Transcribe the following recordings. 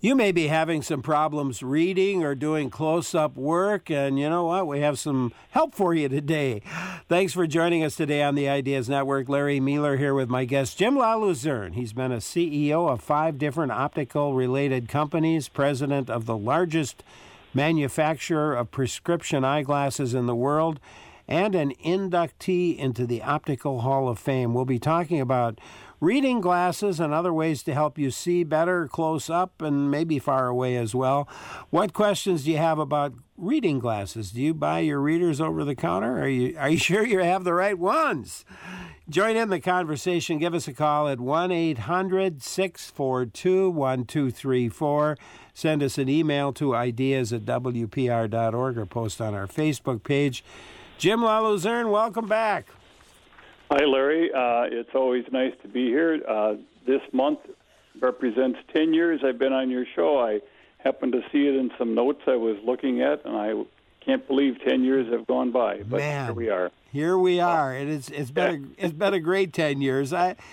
You may be having some problems reading or doing close-up work, and you know what? We have some help for you today. Thanks for joining us today on the Ideas Network. Larry Mueller here with my guest, Jim LaLuzerne. He's been a CEO of 5 different optical-related companies, president of the largest manufacturer of prescription eyeglasses in the world, and an inductee into the Optical Hall of Fame. We'll be talking about reading glasses and other ways to help you see better close up and maybe far away as well. What questions do you have about reading glasses? Do you buy your readers over the counter? Are you sure you have the right ones? Join in the conversation. Give us a call at 1-800-642-1234. Send us an email to ideas@wpr.org or post on our Facebook page. Jim LaLuzerne, welcome back. Hi, Larry. It's always nice to be here. This month represents 10 years I've been on your show. I happened to see it in some notes I was looking at, and I can't believe 10 years have gone by. But Man, here we are. Here we are, and it's been a great 10 years.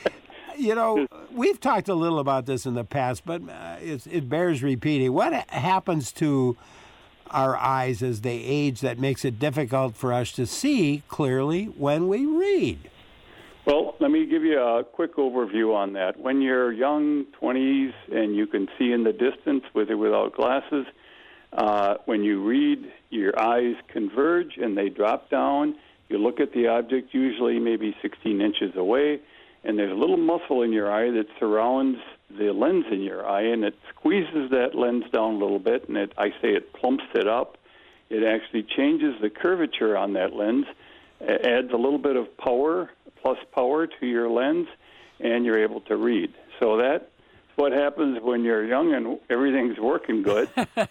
We've talked a little about this in the past, but it bears repeating. What happens to our eyes as they age that makes it difficult for us to see clearly when we read? Well, let me give you a quick overview on that. When you're young, 20s, and you can see in the distance with or without glasses, when you read, your eyes converge and they drop down. You look at the object usually maybe 16 inches away, and there's a little muscle in your eye that surrounds the lens in your eye, and it squeezes that lens down a little bit, and it plumps it up. It actually changes the curvature on that lens, adds a little bit of power, plus power to your lens, and you're able to read. So that's what happens when you're young and everything's working good.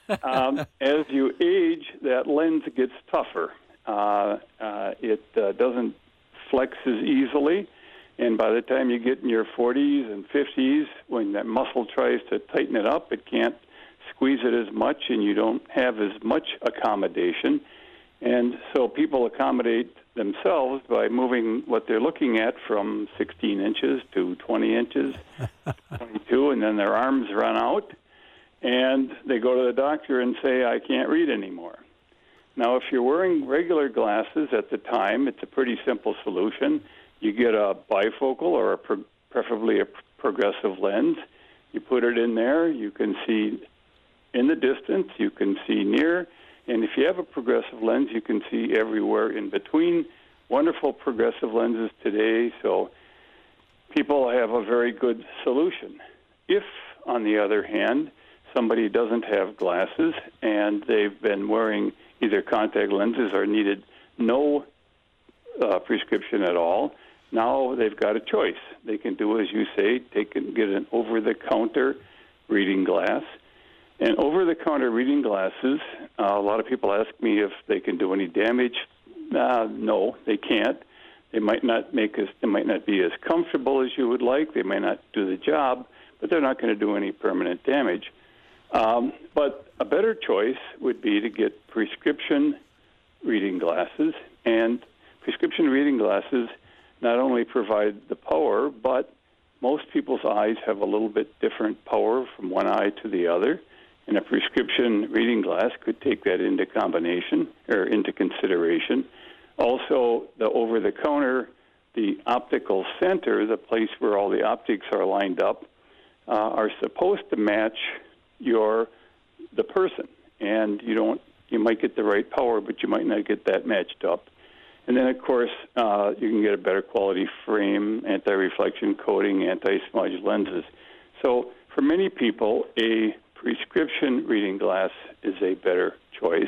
As you age, that lens gets tougher. It doesn't flex as easily, and by the time you get in your 40s and 50s, when that muscle tries to tighten it up, it can't squeeze it as much, and you don't have as much accommodation. And so people accommodate themselves by moving what they're looking at from 16 inches to 20 inches, 22, and then their arms run out, and they go to the doctor and say, I can't read anymore. Now, if you're wearing regular glasses at the time, it's a pretty simple solution. You get a bifocal or preferably a progressive lens. You put it in there. You can see in the distance. You can see near. And if you have a progressive lens, you can see everywhere in between. Wonderful progressive lenses today, so people have a very good solution. If, on the other hand, somebody doesn't have glasses and they've been wearing either contact lenses or needed no prescription at all, now they've got a choice. They can do as you say, get an over-the-counter reading glass. And over-the-counter reading glasses, a lot of people ask me if they can do any damage. No, they can't. They might not be as comfortable as you would like. They may not do the job, but they're not going to do any permanent damage. But a better choice would be to get prescription reading glasses. And prescription reading glasses not only provide the power, but most people's eyes have a little bit different power from one eye to the other. And a prescription reading glass could take that into consideration. Also, the over-the-counter, the optical center, the place where all the optics are lined up, are supposed to match the person. And you might get the right power, but you might not get that matched up. And then, of course, you can get a better quality frame, anti-reflection coating, anti-smudge lenses. So for many people, a prescription reading glass is a better choice.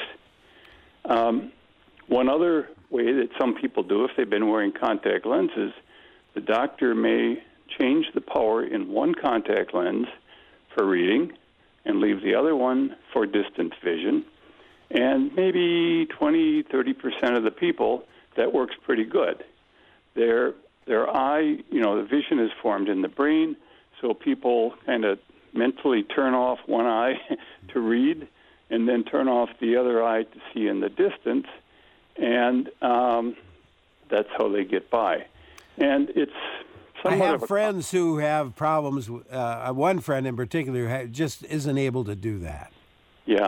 One other way that some people do, if they've been wearing contact lenses, the doctor may change the power in one contact lens for reading and leave the other one for distance vision. And maybe 20-30% of the people, that works pretty good. Their eye, the vision is formed in the brain, so people kind of mentally turn off one eye to read and then turn off the other eye to see in the distance, and that's how they get by. And it's I have friends who have problems. One friend in particular who just isn't able to do that. Yeah.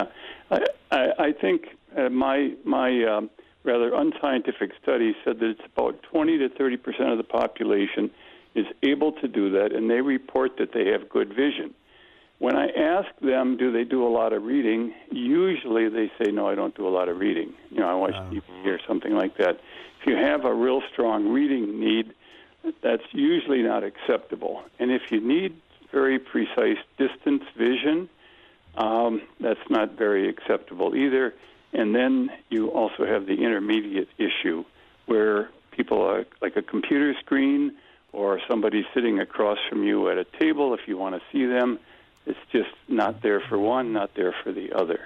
I think my rather unscientific study said that it's about 20 to 30% of the population is able to do that, and they report that they have good vision. When I ask them, do they do a lot of reading, usually they say, no, I don't do a lot of reading. I watch TV or something like that. If you have a real strong reading need, that's usually not acceptable. And if you need very precise distance vision, that's not very acceptable either. And then you also have the intermediate issue where people are like a computer screen or somebody sitting across from you at a table. If you want to see them, it's just not there for one, not there for the other.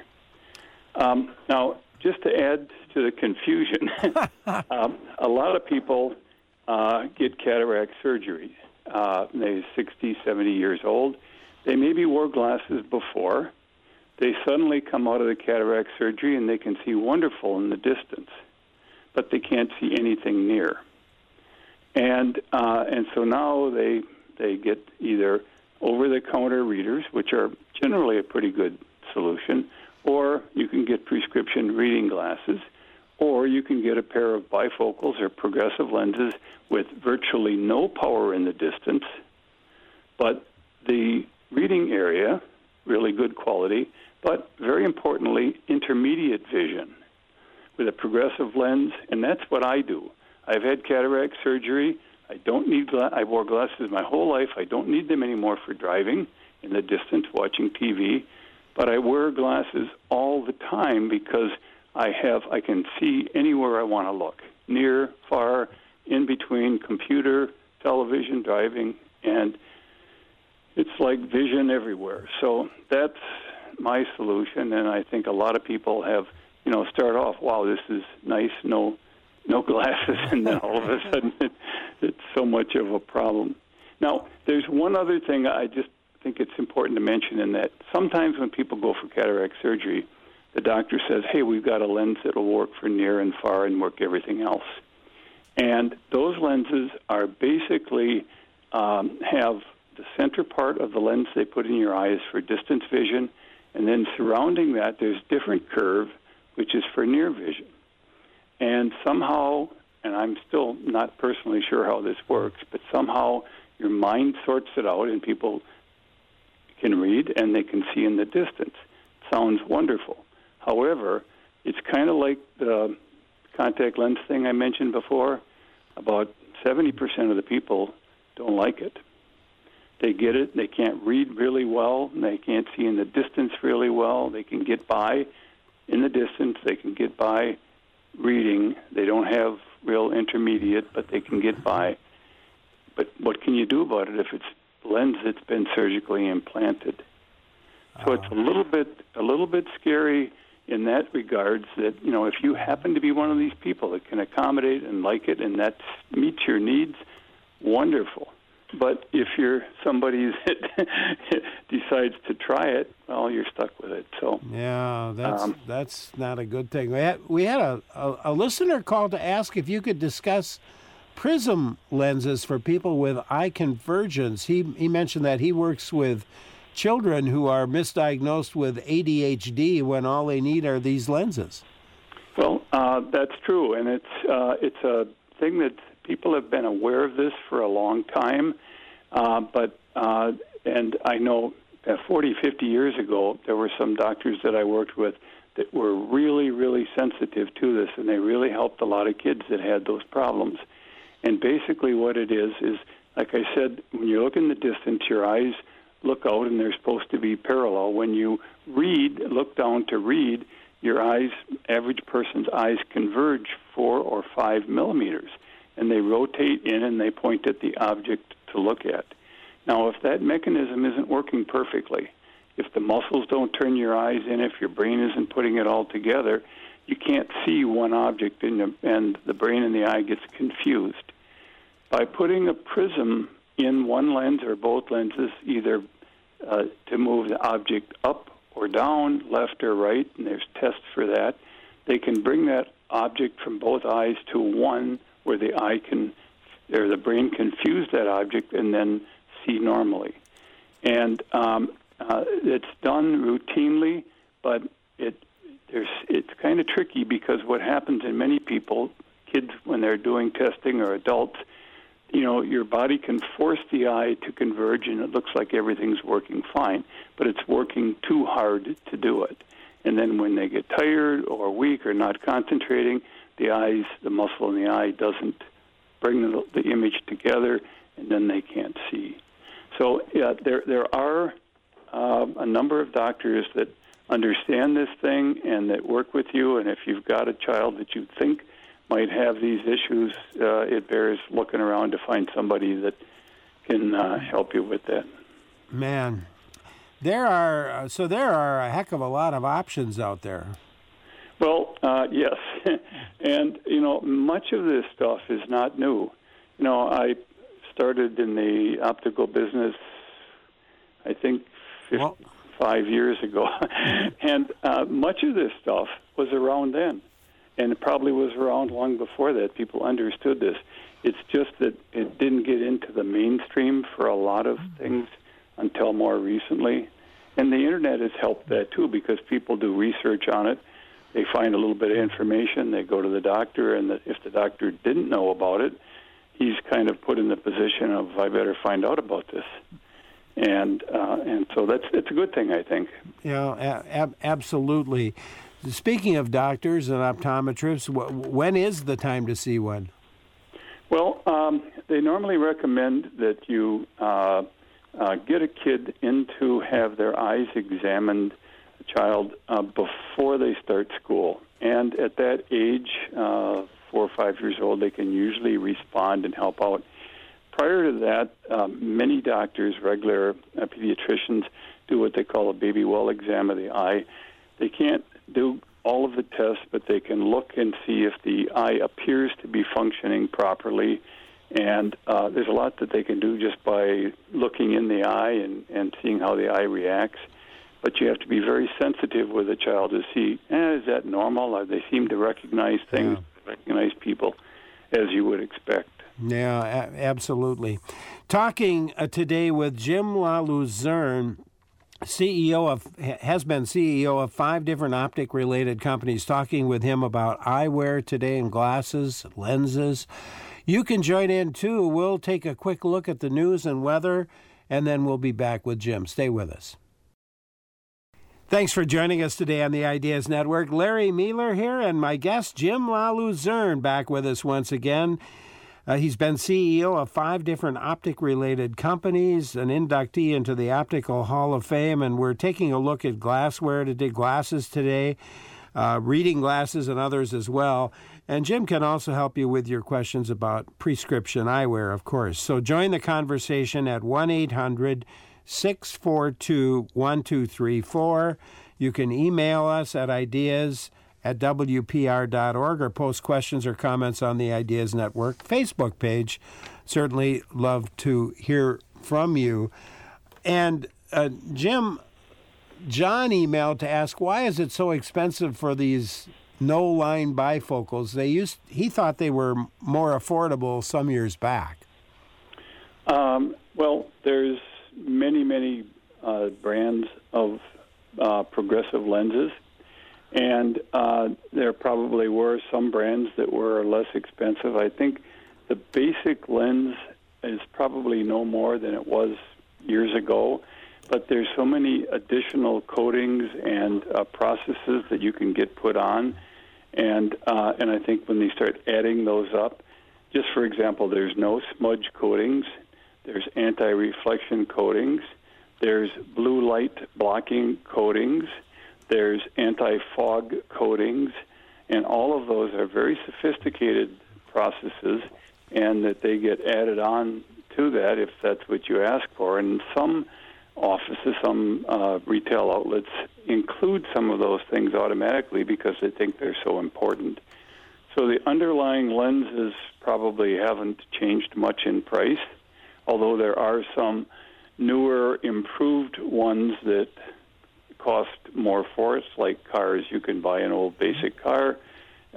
Now, just to add to the confusion, a lot of people get cataract surgery. They're 60, 70 years old. They maybe wore glasses before. They suddenly come out of the cataract surgery and they can see wonderful in the distance, but they can't see anything near. And so now they get either over-the-counter readers, which are generally a pretty good solution, or you can get prescription reading glasses, or you can get a pair of bifocals or progressive lenses with virtually no power in the distance, but the reading area, really good quality, but very importantly, intermediate vision with a progressive lens, and that's what I do. I've had cataract surgery. I don't need I wore glasses my whole life. I don't need them anymore for driving in the distance, watching TV, but I wear glasses all the time because I can see anywhere I want to look, near, far, in between, computer, television, driving, and it's like vision everywhere. So that's my solution, and I think a lot of people have, start off, wow, this is nice, no glasses, and then all of a sudden it's so much of a problem. Now, there's one other thing I just think it's important to mention, in that sometimes when people go for cataract surgery, the doctor says, hey, we've got a lens that will work for near and far and work everything else. And those lenses are basically have the center part of the lens they put in your eyes for distance vision, and then surrounding that there's different curve, which is for near vision. And somehow, and I'm still not personally sure how this works, but somehow your mind sorts it out and people can read and they can see in the distance. It sounds wonderful. However, it's kind of like the contact lens thing I mentioned before. About 70% of the people don't like it. They get it, they can't read really well, and they can't see in the distance really well. They can get by in the distance, they can get by reading. They don't have real intermediate, but they can get by. But what can you do about it if it's lens that's been surgically implanted? So it's a little bit scary in that regards, that, if you happen to be one of these people that can accommodate and like it and that meets your needs, wonderful. But if you're somebody that decides to try it, well, you're stuck with it. So yeah, that's not a good thing. We had a listener call to ask if you could discuss prism lenses for people with eye convergence. He mentioned that he works with children who are misdiagnosed with ADHD when all they need are these lenses. Well, that's true, and it's a thing that people have been aware of this for a long time, and I know 40, 50 years ago, there were some doctors that I worked with that were really, really sensitive to this, and they really helped a lot of kids that had those problems. And basically what it is, like I said, when you look in the distance, your eyes look out, and they're supposed to be parallel. When you look down to read, your eyes, average person's eyes converge 4 or 5 millimeters, and they rotate in and they point at the object to look at. Now, if that mechanism isn't working perfectly, if the muscles don't turn your eyes in, if your brain isn't putting it all together, you can't see one object, and the brain and the eye gets confused. By putting a prism in one lens or both lenses, either to move the object up or down, left or right, and there's tests for that, they can bring that object from both eyes to one where the eye can or the brain can fuse that object and then see normally. And it's done routinely, but it's kind of tricky because what happens in many people, kids when they're doing testing or adults, your body can force the eye to converge and it looks like everything's working fine, but it's working too hard to do it. And then when they get tired or weak or not concentrating, the muscle in the eye doesn't bring the image together, and then they can't see. So there are a number of doctors that understand this thing and that work with you, and if you've got a child that you think might have these issues, it bears looking around to find somebody that can help you with that. Man, there are a heck of a lot of options out there. Well, yes, and much of this stuff is not new. I started in the optical business, I think 5 years ago, and much of this stuff was around then. And it probably was around long before that. People understood this. It's just that it didn't get into the mainstream for a lot of things until more recently. And the Internet has helped that, too, because people do research on it. They find a little bit of information. They go to the doctor, and if the doctor didn't know about it, he's kind of put in the position of, I better find out about this. And so it's a good thing, I think. Absolutely. Speaking of doctors and optometrists, when is the time to see one? Well, they normally recommend that you get a kid in to have their eyes examined, a child, before they start school. And at that age, 4 or 5 years old, they can usually respond and help out. Prior to that, many doctors, regular pediatricians, do what they call a baby well exam of the eye. They can't do all of the tests, but they can look and see if the eye appears to be functioning properly. And there's a lot that they can do just by looking in the eye and seeing how the eye reacts. But you have to be very sensitive with a child to see, is that normal? They seem to recognize things, recognize people, as you would expect. Yeah, absolutely. Talking today with Jim LaLuzerne, has been CEO of 5 different optic-related companies, talking with him about eyewear today and glasses, lenses. You can join in, too. We'll take a quick look at the news and weather, and then we'll be back with Jim. Stay with us. Thanks for joining us today on the Ideas Network. Larry Meiler here, and my guest, Jim LaLuzerne, back with us once again. He's been CEO of 5 different optic-related companies, an inductee into the Optical Hall of Fame, and we're taking a look at glassware today, glasses today, reading glasses and others as well. And Jim can also help you with your questions about prescription eyewear, of course. So join the conversation at 1-800-642-1234. You can email us at ideas@wpr.org or post questions or comments on the Ideas Network Facebook page. Certainly love to hear from you. And Jim, John emailed to ask, why is it so expensive for these no-line bifocals? He thought they were more affordable some years back. Well, there's many brands of progressive lenses. And there probably were some brands that were less expensive. I think the basic lens is probably no more than it was years ago, but there's so many additional coatings and processes that you can get put on. And I think when they start adding those up, just for example, there's no smudge coatings, there's anti-reflection coatings, there's blue light blocking coatings, there's anti-fog coatings, and all of those are very sophisticated processes, and that they get added on to that if that's what you ask for. And some offices, some retail outlets include some of those things automatically because they think they're so important. So the underlying lenses probably haven't changed much in price, although there are some newer, improved ones that cost more for us, like cars. You can buy an old basic car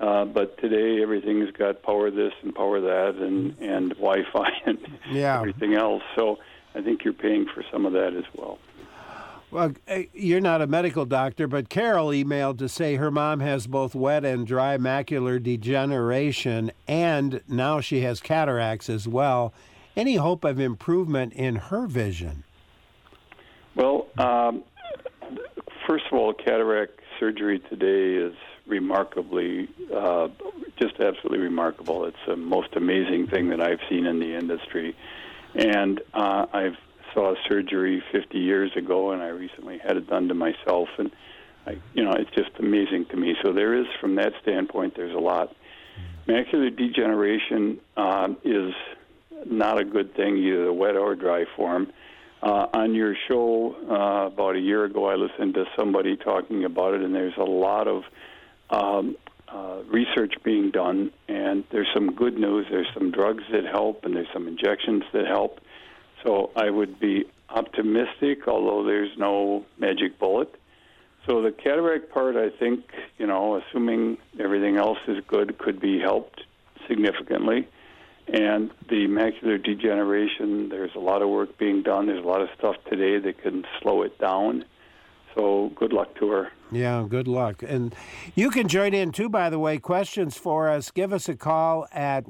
But today everything's got power this and power that and Wi-Fi and everything else. So I think you're paying for some of that as well. Well, you're not a medical doctor, but Carol emailed to say her mom has both wet and dry macular degeneration, and now she has cataracts as well. Any hope of improvement in her vision? Well, first of all, cataract surgery today is remarkably, just absolutely remarkable. It's the most amazing thing that I've seen in the industry. And I've saw surgery 50 years ago, and I recently had it done to myself, and it's just amazing to me. So there is, from that standpoint, there's a lot. Macular degeneration is not a good thing, either the wet or dry form. On your show about a year ago, I listened to somebody talking about it, and there's a lot of research being done, and there's some good news. There's some drugs that help, and there's some injections that help. So I would be optimistic, although there's no magic bullet. So the cataract part, I think, assuming everything else is good, could be helped significantly. And the macular degeneration, there's a lot of work being done. There's a lot of stuff today that can slow it down. So good luck to her. Yeah, good luck. And you can join in, too, by the way. Questions for us. Give us a call at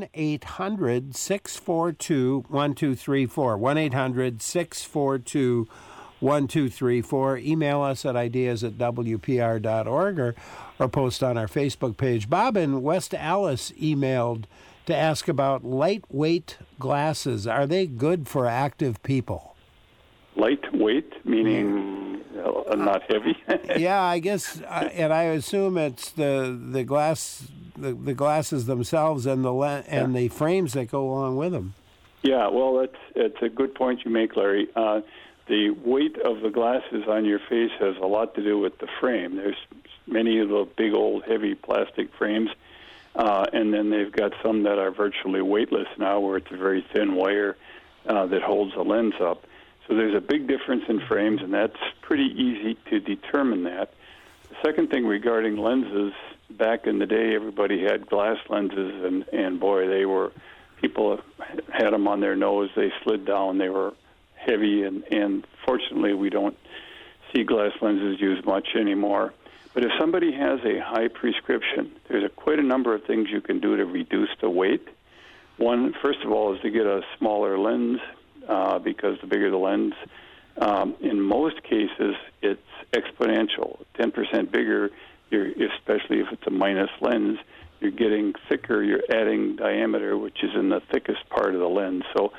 1-800-642-1234, 1-800-642-1234. Email us at ideas@wpr.org or post on our Facebook page. Bob in West Allis emailed to ask about lightweight glasses. Are they good for active people? Lightweight, meaning not heavy? Yeah, I guess, and I assume it's the glasses themselves and the frames that go along with them. Yeah, well, it's a good point you make, Larry. The weight of the glasses on your face has a lot to do with the frame. There's many of the big old heavy plastic frames, and then they've got some that are virtually weightless now, where it's a very thin wire that holds the lens up. So there's a big difference in frames, and that's pretty easy to determine that. The second thing regarding lenses, back in the day, everybody had glass lenses, and boy, people had them on their nose. They slid down. They were heavy, and fortunately, we don't see glass lenses used much anymore. But if somebody has a high prescription, there's quite a number of things you can do to reduce the weight. One, first of all, is to get a smaller lens, because the bigger the lens, in most cases, it's exponential. 10% bigger, especially if it's a minus lens, you're getting thicker, you're adding diameter, which is in the thickest part of the lens. So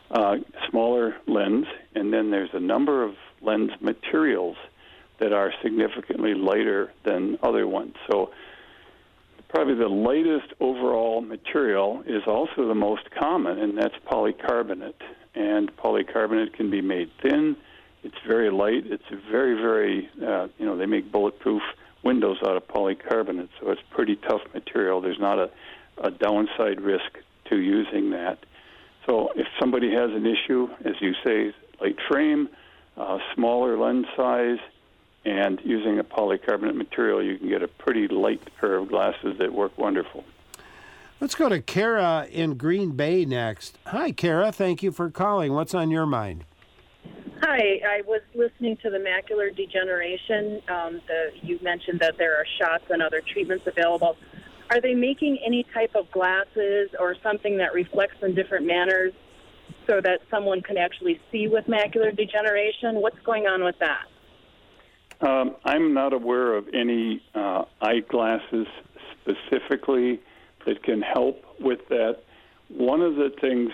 smaller lens, and then there's a number of lens materials that are significantly lighter than other ones. So probably the lightest overall material is also the most common, and that's polycarbonate. And polycarbonate can be made thin. It's very light. It's very, very, they make bulletproof windows out of polycarbonate, so it's pretty tough material. There's not a downside risk to using that. So if somebody has an issue, as you say, light frame, smaller lens size, and using a polycarbonate material, you can get a pretty light pair of glasses that work wonderful. Let's go to Kara in Green Bay next. Hi, Kara. Thank you for calling. What's on your mind? Hi. I was listening to the macular degeneration. You mentioned that there are shots and other treatments available. Are they making any type of glasses or something that reflects in different manners so that someone can actually see with macular degeneration? What's going on with that? I'm not aware of any eyeglasses specifically that can help with that. One of the things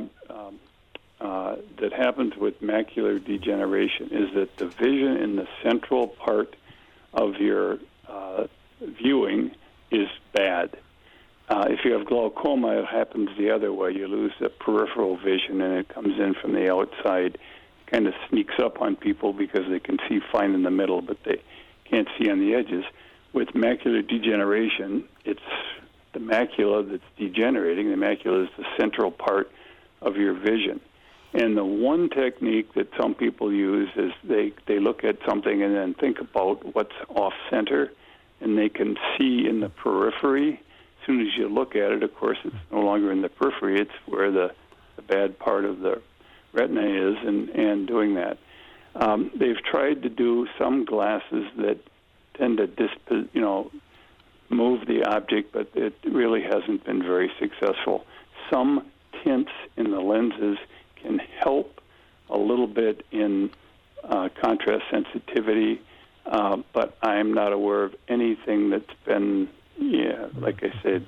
that happens with macular degeneration is that the vision in the central part of your viewing is bad. If you have glaucoma, it happens the other way. You lose the peripheral vision, and it comes in from the outside. It kind of sneaks up on people because they can see fine in the middle, but they can't see on the edges. With macular degeneration, it's the macula that's degenerating. The macula is the central part of your vision. And the one technique that some people use is they look at something and then think about what's off-center, and they can see in the periphery. As soon as you look at it, of course, it's no longer in the periphery. It's where the bad part of the retina is, and doing that. They've tried to do some glasses that tend to move the object, but it really hasn't been very successful. Some tints in the lenses can help a little bit in contrast sensitivity, but I'm not aware of anything that's been, like I said,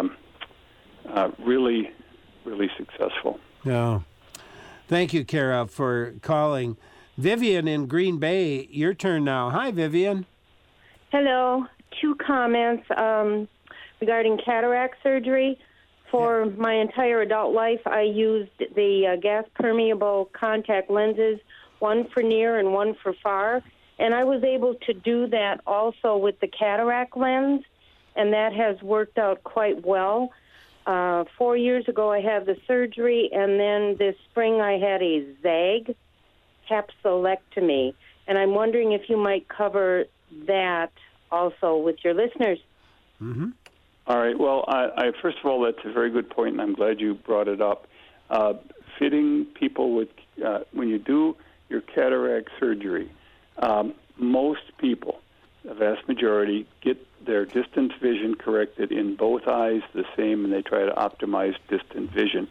really, really successful. No. Thank you, Kara, for calling. Vivian in Green Bay, your turn now. Hi, Vivian. Hello. 2 comments regarding cataract surgery. For my entire adult life, I used the gas-permeable contact lenses, one for near and one for far. And I was able to do that also with the cataract lens, and that has worked out quite well. 4 years ago, I had the surgery, and then this spring I had a ZAG capsulectomy. And I'm wondering if you might cover that also with your listeners. Mm-hmm. All right. Well, I first of all, that's a very good point, and I'm glad you brought it up. Fitting people with, when you do your cataract surgery, most people, the vast majority, get their distance vision corrected in both eyes the same, and they try to optimize distant vision.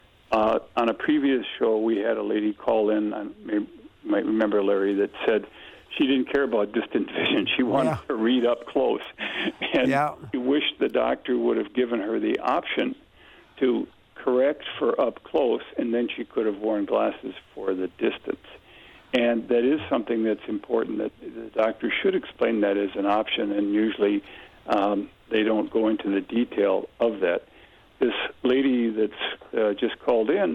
On a previous show, we had a lady call in, you might remember, Larry, that said she didn't care about distant vision. She wanted to read up close. And she wished the doctor would have given her the option to correct for up close, and then she could have worn glasses for the distance. And that is something that's important, that the doctor should explain that as an option, and usually they don't go into the detail of that. This lady that's just called in,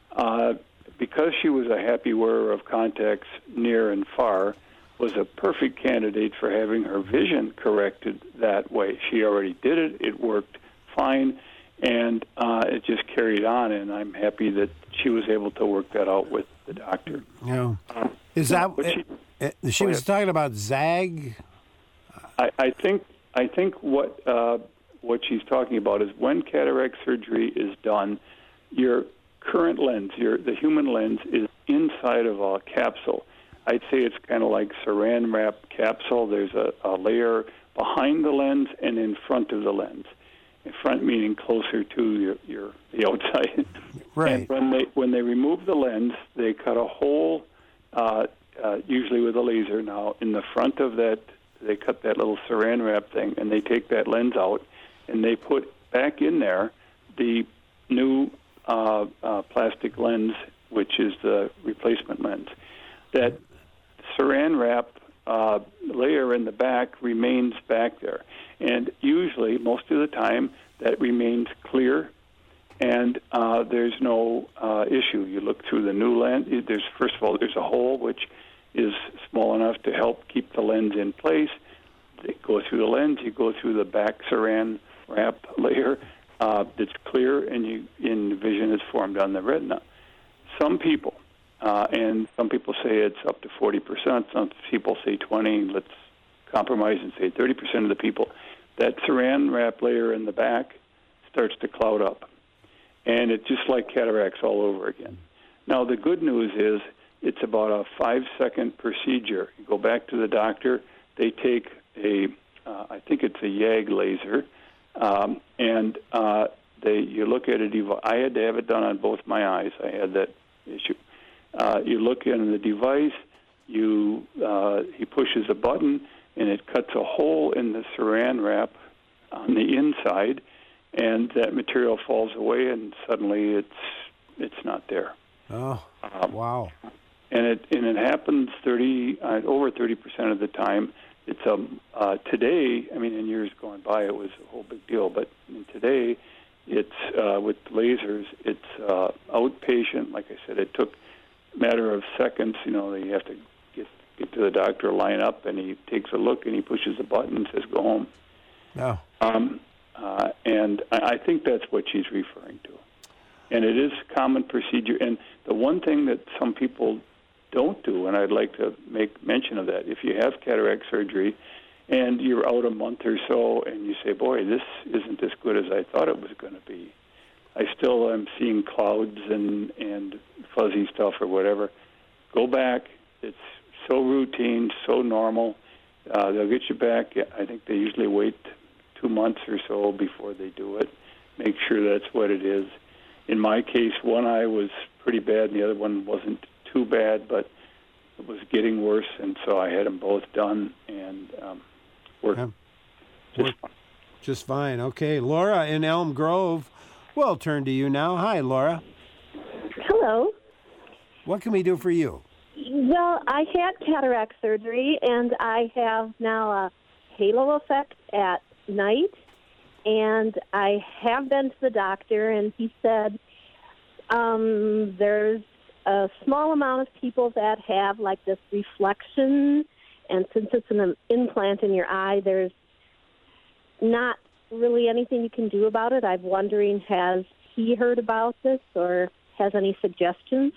because she was a happy wearer of contacts near and far, was a perfect candidate for having her vision corrected that way. She already did it. It worked fine, and it just carried on, and I'm happy that she was able to work that out with the doctor. Yeah. Is that she was talking about ZAG? I think what she's talking about is when cataract surgery is done, your current lens, the human lens, is inside of a capsule. I'd say it's kind of like saran wrap capsule. There's a layer behind the lens and in front of the lens. In front meaning closer to the outside. Right. And when they remove the lens, they cut a hole, usually with a laser now, in the front of that. They cut that little saran wrap thing, and they take that lens out, and they put back in there the new plastic lens, which is the replacement lens. That saran wrap layer in the back remains back there. And usually, most of the time, that remains clear, and there's no issue. You look through the new lens. First of all, there's a hole which is small enough to help keep the lens in place. You go through the lens, you go through the back saran wrap layer that's clear, and vision is formed on the retina. Some people, and some people say it's up to 40%, some people say 20%, let's compromise and say 30% of the people, that saran wrap layer in the back starts to cloud up. And it's just like cataracts all over again. Now, the good news is it's about a 5-second procedure. You go back to the doctor, they take I think it's a YAG laser, and you look at a device. I had to have it done on both my eyes. I had that issue. You look in the device, he pushes a button, and it cuts a hole in the saran wrap on the inside, and that material falls away, and suddenly it's not there. Oh, wow! And it happens over 30% of the time. It's today. I mean, in years going by, it was a whole big deal, but today, it's with lasers. It's outpatient. Like I said, it took a matter of seconds. You have to get to the doctor, line up, and he takes a look, and he pushes a button and says, "Go home." No. And I think that's what she's referring to. And it is a common procedure. And the one thing that some people don't do, and I'd like to make mention of that, if you have cataract surgery and you're out a month or so, and you say, boy, this isn't as good as I thought it was going to be. I still am seeing clouds and fuzzy stuff or whatever. Go back. It's so routine, so normal. They'll get you back. I think they usually wait 2 months or so before they do it. Make sure that's what it is. In my case, one eye was pretty bad, and the other one wasn't too bad, but it was getting worse, and so I had them both done, and worked just fine. Okay, Laura in Elm Grove, we'll turn to you now. Hi, Laura. Hello. What can we do for you? Well, I had cataract surgery, and I have now a halo effect at night, and I have been to the doctor, and he said there's a small amount of people that have like this reflection, and since it's an implant in your eye, there's not really anything you can do about it. I'm wondering, has he heard about this or has any suggestions?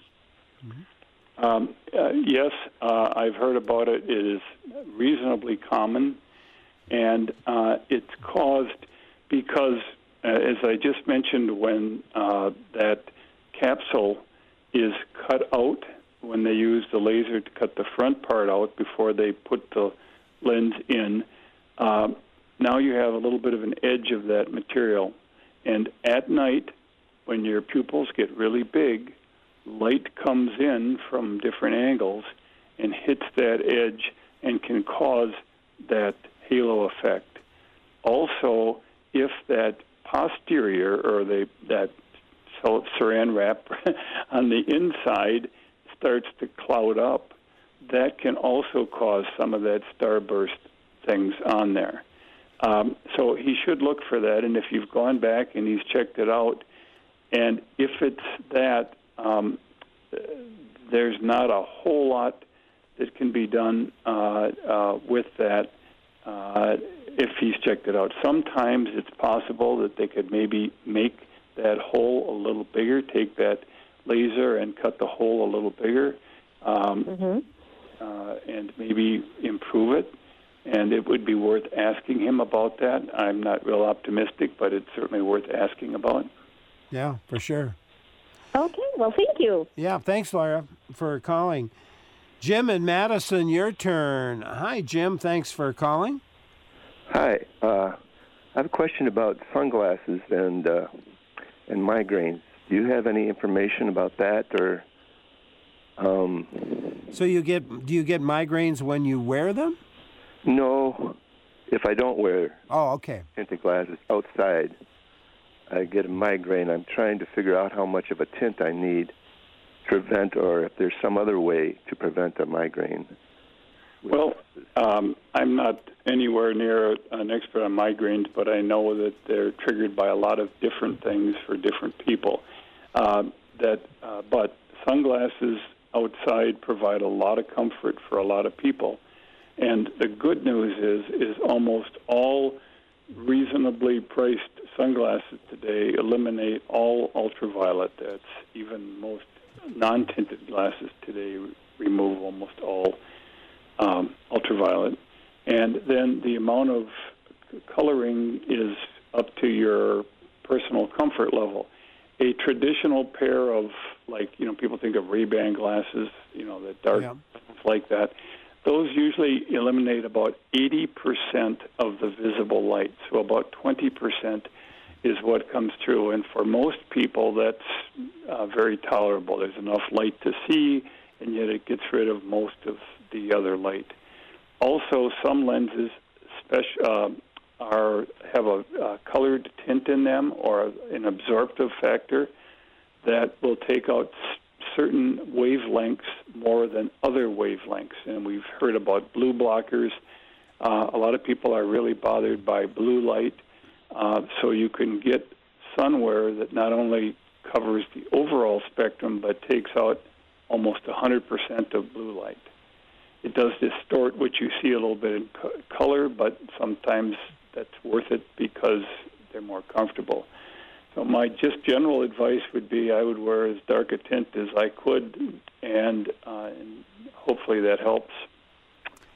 Yes, I've heard about it. It is reasonably common, and it's caused because, as I just mentioned, when that capsule is cut out, when they use the laser to cut the front part out before they put the lens in, now you have a little bit of an edge of that material. And at night, when your pupils get really big, light comes in from different angles and hits that edge and can cause that halo effect. Also, if that posterior or that saran wrap on the inside starts to cloud up, that can also cause some of that starburst things on there. So he should look for that, and if you've gone back and he's checked it out, and if it's that, there's not a whole lot that can be done with that if he's checked it out. Sometimes it's possible that they could maybe make that hole a little bigger, take that laser and cut the hole a little bigger, and maybe improve it. And it would be worth asking him about that. I'm not real optimistic, but it's certainly worth asking about. Yeah, for sure. Okay, well, thank you. Yeah, thanks, Laura, for calling. Jim in Madison, your turn. Hi, Jim. Thanks for calling. Hi. I have a question about sunglasses and migraines. Do you have any information about that, or? So do you get migraines when you wear them? No, if I don't wear tinted glasses outside, I get a migraine. I'm trying to figure out how much of a tint I need to prevent, or if there's some other way to prevent a migraine. Well, I'm not anywhere near an expert on migraines, but I know that they're triggered by a lot of different things for different people. But sunglasses outside provide a lot of comfort for a lot of people. And the good news is almost all reasonably priced sunglasses today eliminate all ultraviolet. That's even most non-tinted glasses today remove almost all ultraviolet. And then the amount of coloring is up to your personal comfort level. A traditional pair of, people think of Ray-Ban glasses, the dark stuff like that. Those usually eliminate about 80% of the visible light. So about 20% is what comes through. And for most people, that's very tolerable. There's enough light to see, and yet it gets rid of most of the other light. Also, some lenses have a colored tint in them or an absorptive factor that will take out certain wavelengths more than other wavelengths. And we've heard about blue blockers. A lot of people are really bothered by blue light. So you can get sunwear that not only covers the overall spectrum, but takes out almost 100% of blue light. It does distort what you see a little bit in color, but sometimes that's worth it because they're more comfortable. So my just general advice would be I would wear as dark a tint as I could, and hopefully that helps.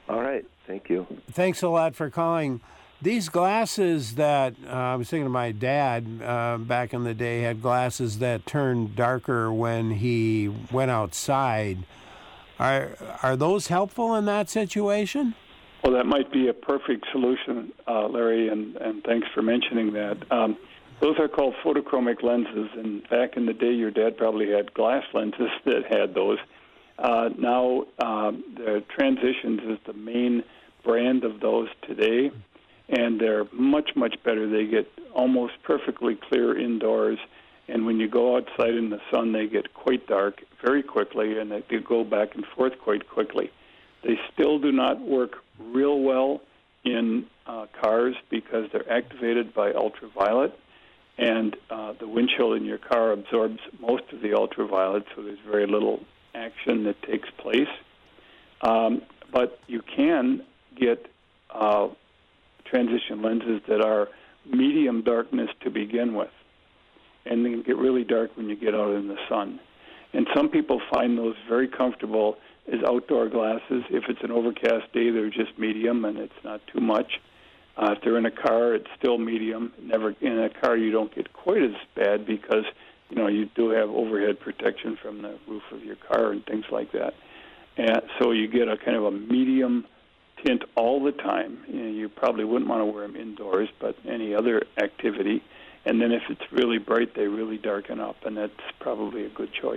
All right. Thank you. Thanks a lot for calling. These glasses that I was thinking of my dad back in the day had glasses that turned darker when he went outside. Are those helpful in that situation? Well, that might be a perfect solution, Larry, and thanks for mentioning that. Those are called photochromic lenses, and back in the day, your dad probably had glass lenses that had those. Now, the Transitions is the main brand of those today, and they're much, much better. They get almost perfectly clear indoors, and when you go outside in the sun, they get quite dark very quickly, and they go back and forth quite quickly. They still do not work real well in cars because they're activated by ultraviolet, and the windshield in your car absorbs most of the ultraviolet, so there's very little action that takes place. But you can get transition lenses that are medium darkness to begin with, and they can get really dark when you get out in the sun. And some people find those very comfortable as outdoor glasses. If it's an overcast day, they're just medium, and it's not too much. If they're in a car, it's still medium. Never in a car, you don't get quite as bad because you do have overhead protection from the roof of your car and things like that. And so you get a kind of a medium tint all the time. You probably wouldn't want to wear them indoors, but any other activity. And then if it's really bright, they really darken up, and that's probably a good choice.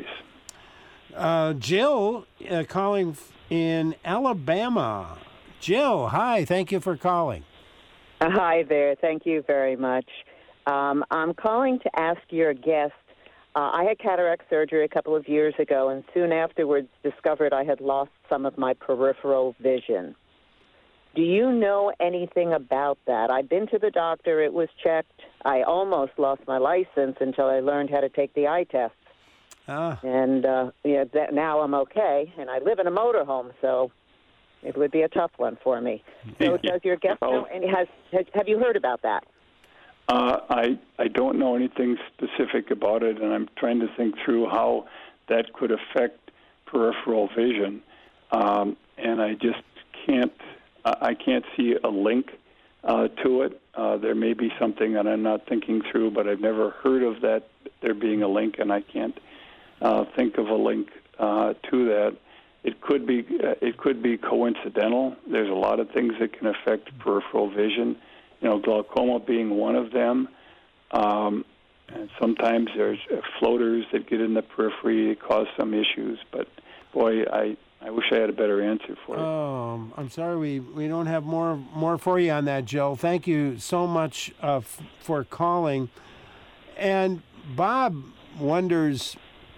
Jill calling in Alabama. Jill, hi. Thank you for calling. Hi there. Thank you very much. I'm calling to ask your guest. I had cataract surgery a couple of years ago, and soon afterwards discovered I had lost some of my peripheral vision. Do you know anything about that? I've been to the doctor. It was checked. I almost lost my license until I learned how to take the eye test. And now I'm okay, and I live in a motorhome, so it would be a tough one for me. So does your guest know, and have you heard about that? I don't know anything specific about it, and I'm trying to think through how that could affect peripheral vision, and I just can't see a link to it. There may be something that I'm not thinking through, but I've never heard of that there being a link, and I can't think of a link to that. It could be coincidental. There's a lot of things that can affect peripheral vision. Glaucoma being one of them. And sometimes there's floaters that get in the periphery that cause some issues. But boy, I wish I had a better answer for it. Oh, I'm sorry we don't have more for you on that, Jill. Thank you so much for calling. And Bob wonders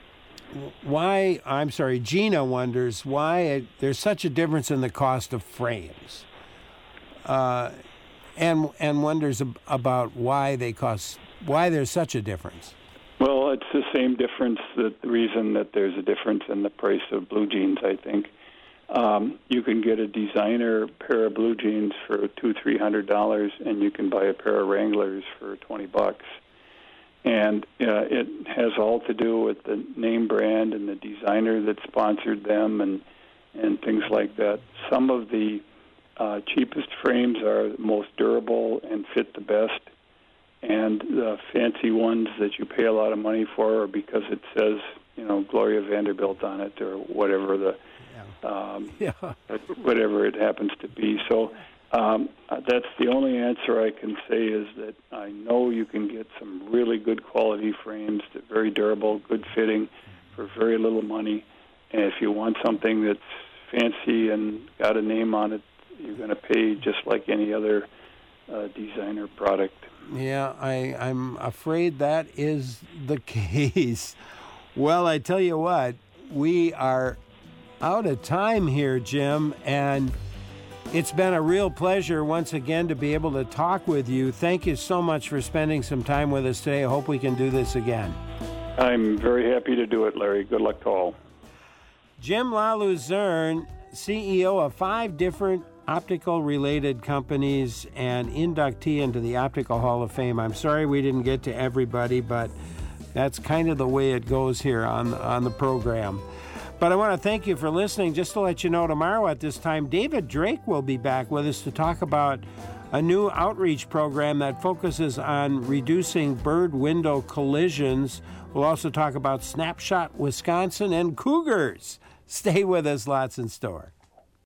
Gina wonders why there's such a difference in the cost of frames. And wonders about why there's such a difference. Well, it's the same difference, the reason that there's a difference in the price of blue jeans, I think. You can get a designer pair of blue jeans for $200-300, and you can buy a pair of Wranglers for $20. And it has all to do with the name brand and the designer that sponsored them and things like that. Some of the cheapest frames are the most durable and fit the best, and the fancy ones that you pay a lot of money for are because it says, Gloria Vanderbilt on it or whatever whatever it happens to be. So that's the only answer I can say is that I know you can get some really good quality frames that are very durable, good fitting for very little money. And if you want something that's fancy and got a name on it, you're going to pay just like any other designer product. Yeah, I'm afraid that is the case. Well, I tell you what, we are out of time here, Jim, and it's been a real pleasure once again to be able to talk with you. Thank you so much for spending some time with us today. I hope we can do this again. I'm very happy to do it, Larry. Good luck to all. Jim LaLuzerne, CEO of 5 different optical-related companies and inductee into the Optical Hall of Fame. I'm sorry we didn't get to everybody, but that's kind of the way it goes here on the program. But I want to thank you for listening. Just to let you know, tomorrow at this time, David Drake will be back with us to talk about a new outreach program that focuses on reducing bird window collisions. We'll also talk about Snapshot Wisconsin and cougars. Stay with us, lots in store.